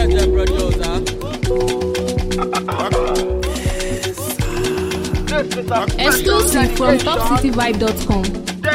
Exclusive from topcityvibe.com.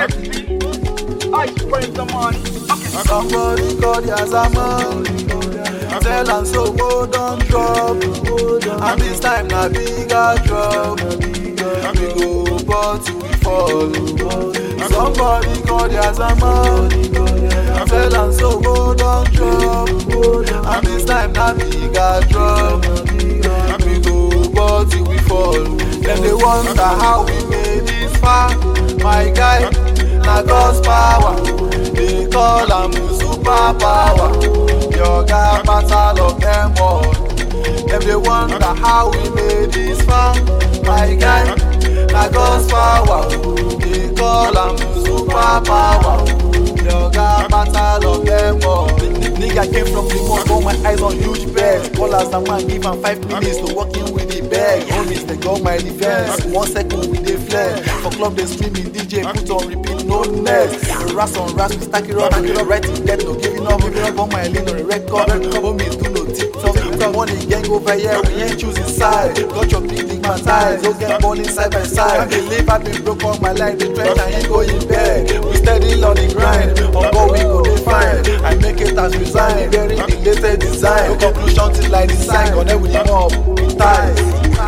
Somebody call Yazaman, tell and so go don't drop. And this time na bigger drop. We go but we fall. Somebody call Yazaman, tell and so go don't drop. And this time na bigger drop. We go but we fall. Then they wonder how we made this far. My guy, na God's power. They call am superpower. Your guy battle of them all. Them they wonder how we made this far. My guy, na God's power. They call am superpower. Your guy battle of them all. Nigga came from the mall, got my eyes on huge bags. Call as a man, give him 5 minutes to walk in with the bag. Homies, they got my defense. 1 second with the flair. For club, they screaming DJ, put on repeat, no next. Ras on ras, we stack it up, right in debt, no giving up on my lane on the record. Homies, do no TikTok. The money gang over here, we ain't choosing side. Got your big man ties, don't get balling side by side. I believe I've been broke all my life, the trench, I ain't going back. We steady on the grind, on God we go define. I make it as resign, wearing the latest design. No conclusion till I decide, gonna with the mob, with ties.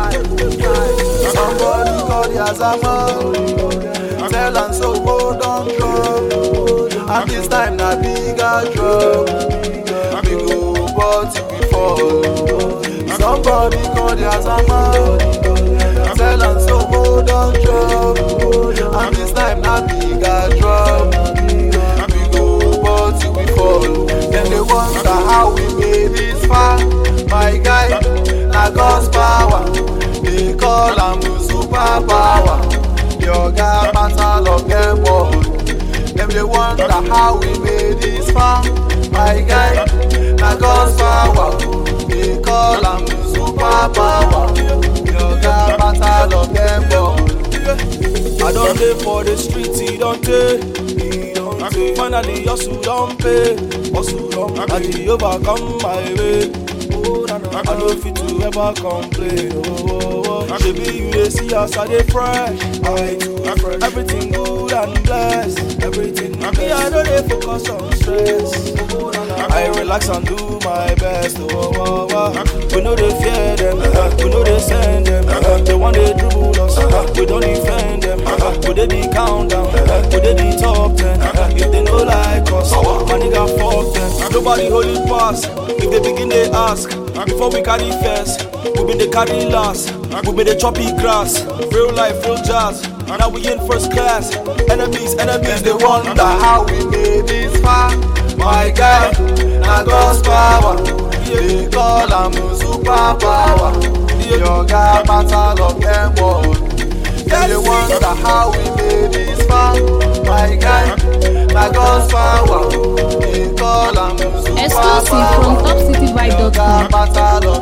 Somebody call Yazaman, tell and so go don't drop. And this time na bigger drop. We go but we fall. Somebody call Yazaman, tell and so go don't drop. And this time na bigger drop. We go but we fall. Then they wonder how we made this far. My guy, na God's power. They call am superpower. Your guy battle of them all. Them they wonder how we made this far. My guy, na God's power. They call am superpower. Your guy battle of them all. I don't live for the streets, he don't take. Finally, hustle don't pay. Hustle don't pay. And he overcome my way. I don't fit to ever complain. Baby, you they see us, I they fresh. Everything good and blessed. Everything me, I know they focus on stress. I relax and do my best. We know they fear them. We know they send them. They want they dribble us. We don't defend them. Would they be countdown? Would they be top 10? If they know like us, my nigga fuck them. Nobody hold it past. If they begin they ask. Before we carry first, we been the carry last. We been the choppy grass. Real life, real jazz. Now we in first class. Enemies, they wonder how we made this far. My guy, na God's power. They call am superpower. Your guy battle of them all. They wonder how we made this far. My guy, na God's power. They call am superpower. Exclusive from topcityvibe.com.